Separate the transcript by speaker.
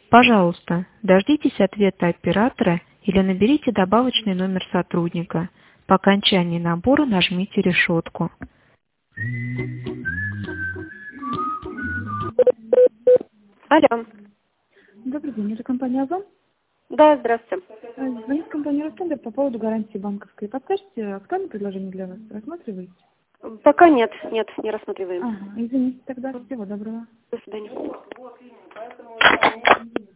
Speaker 1: Пожалуйста, дождитесь ответа оператора или наберите добавочный номер сотрудника. По окончании набора нажмите решетку.
Speaker 2: Алло.
Speaker 3: Добрый день, это компания «Озон».
Speaker 2: Да, здравствуйте.
Speaker 3: Звонит компания «Ростендер» по поводу гарантии банковской. Подскажите, актуальное предложение для вас? Рассматриваете?
Speaker 2: Пока нет, не рассматриваем.
Speaker 3: Ага, извините, тогда всего доброго.
Speaker 2: До свидания.